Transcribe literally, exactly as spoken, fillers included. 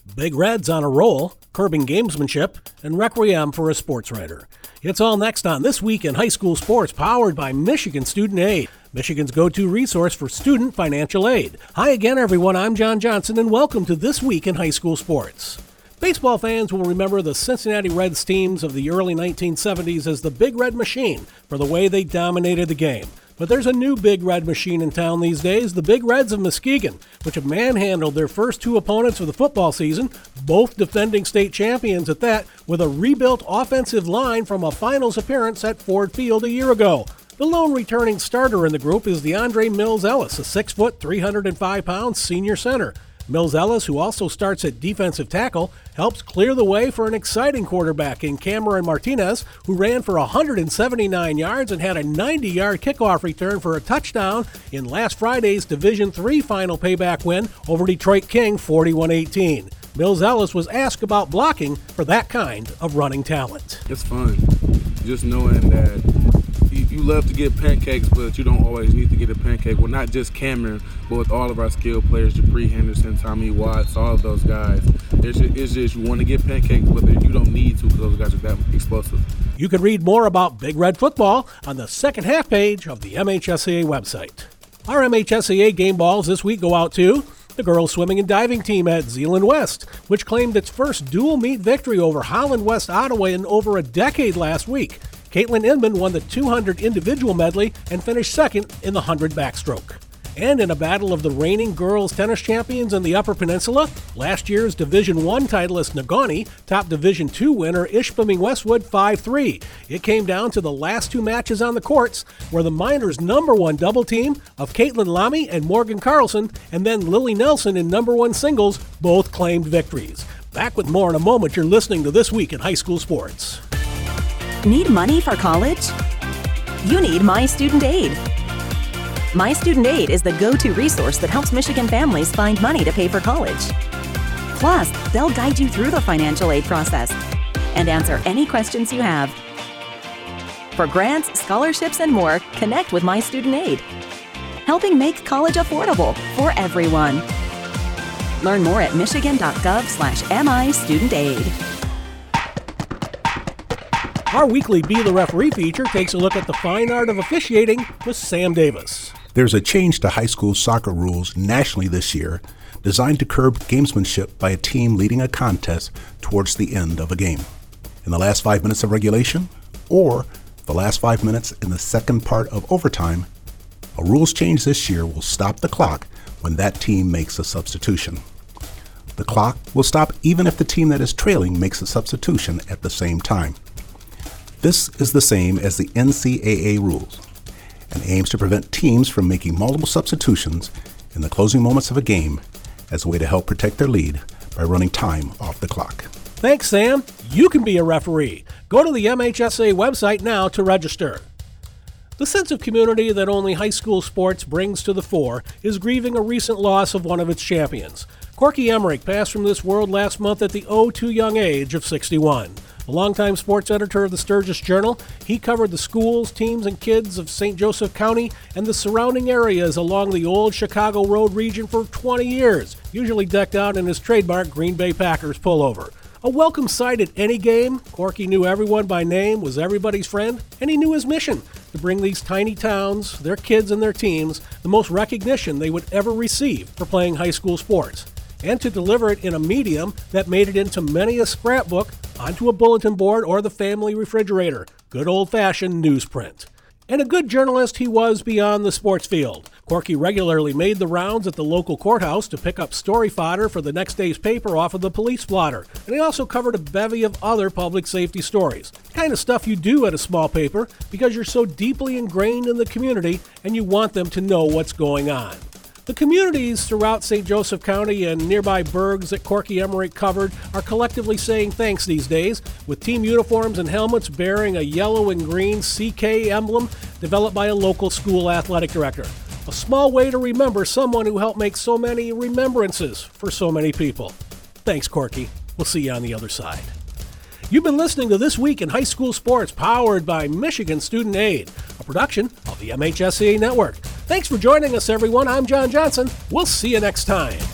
Big Red's on a roll, curbing gamesmanship, and requiem for a sports writer. It's all next on This Week in High School Sports, powered by Michigan Student Aid, Michigan's go-to resource for student financial aid. Hi again, everyone. I'm John Johnson, and welcome to This Week in High School Sports. Baseball fans will remember the Cincinnati Reds teams of the early nineteen seventies as the Big Red Machine for the way they dominated the game. But there's a new Big Red Machine in town these days, the Big Reds of Muskegon, which have manhandled their first two opponents of the football season, both defending state champions at that, with a rebuilt offensive line from a finals appearance at Ford Field a year ago. The lone returning starter in the group is DeAndre Mills-Ellis, a six foot, three hundred five pound senior center. Mills-Ellis, who also starts at defensive tackle, helps clear the way for an exciting quarterback in Cameron Martinez, who ran for one hundred seventy-nine yards and had a ninety-yard kickoff return for a touchdown in last Friday's Division three final payback win over Detroit King forty-one eighteen. Mills-Ellis was asked about blocking for that kind of running talent. It's fun, just knowing that you love to get pancakes, but you don't always need to get a pancake. Well, not just Cameron, but with all of our skilled players, Dupree Henderson, Tommy Watts, all of those guys. It's just, it's just you want to get pancakes, but you don't need to because those guys are that explosive. You can read more about Big Red football on the second half page of the M H S A A website. Our M H S A A game balls this week go out to the girls swimming and diving team at Zeeland West, which claimed its first dual meet victory over Holland West Ottawa in over a decade last week. Caitlin Inman won the two hundred individual medley and finished second in the one hundred backstroke. And in a battle of the reigning girls tennis champions in the Upper Peninsula, last year's Division one titleist Negaunee topped Division two winner Ishpeming Westwood five three. It came down to the last two matches on the courts, where the Miners' number one double team of Caitlin Lamy and Morgan Carlson, and then Lily Nelson in number one singles, both claimed victories. Back with more in a moment. You're listening to This Week in High School Sports. Need money for college? You need My Student Aid. My Student Aid is the go-to resource that helps Michigan families find money to pay for college. Plus, they'll guide you through the financial aid process and answer any questions you have. For grants, scholarships, and more, connect with My Student Aid, helping make college affordable for everyone. Learn more at michigan.gov slash MI Student Aid. Our weekly Be the Referee feature takes a look at the fine art of officiating with Sam Davis. There's a change to high school soccer rules nationally this year, designed to curb gamesmanship by a team leading a contest towards the end of a game. In the last five minutes of regulation, or the last five minutes in the second part of overtime, a rules change this year will stop the clock when that team makes a substitution. The clock will stop even if the team that is trailing makes a substitution at the same time. This is the same as the N C A A rules and aims to prevent teams from making multiple substitutions in the closing moments of a game as a way to help protect their lead by running time off the clock. Thanks, Sam. You can be a referee. Go to the M H S A A website now to register. The sense of community that only high school sports brings to the fore is grieving a recent loss of one of its champions. Corky Emmerich passed from this world last month at the oh too young age of sixty-one. A longtime sports editor of the Sturgis Journal, he covered the schools, teams, and kids of Saint Joseph County and the surrounding areas along the old Chicago Road region for twenty years, usually decked out in his trademark Green Bay Packers pullover. A welcome sight at any game, Corky knew everyone by name, was everybody's friend, and he knew his mission, to bring these tiny towns, their kids and their teams, the most recognition they would ever receive for playing high school sports, and to deliver it in a medium that made it into many a scrapbook, onto a bulletin board, or the family refrigerator, good old-fashioned newsprint. And a good journalist he was beyond the sports field. Corky regularly made the rounds at the local courthouse to pick up story fodder for the next day's paper off of the police blotter, and he also covered a bevy of other public safety stories. The kind of stuff you do at a small paper because you're so deeply ingrained in the community and you want them to know what's going on. The communities throughout Saint Joseph County and nearby burgs that Corky Emmerich covered are collectively saying thanks these days, with team uniforms and helmets bearing a yellow and green C K emblem developed by a local school athletic director. A small way to remember someone who helped make so many remembrances for so many people. Thanks, Corky. We'll see you on the other side. You've been listening to This Week in High School Sports, powered by Michigan Student Aid, a production of the M H S A A Network. Thanks for joining us, everyone. I'm John Johnson. We'll see you next time.